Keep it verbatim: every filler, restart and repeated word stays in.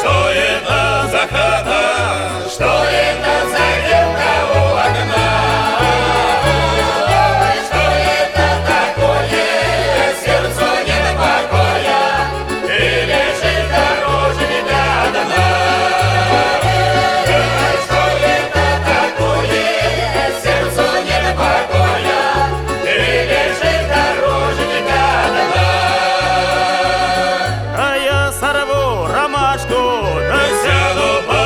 Что это за хата? Что это за девка у окна? Что это такое? Сердцу нет покоя, и лежит дороженька одна. Что это такое? Сердцу нет покоя, и лежит дороженька одна. А я сорву ромашку, да Сяду по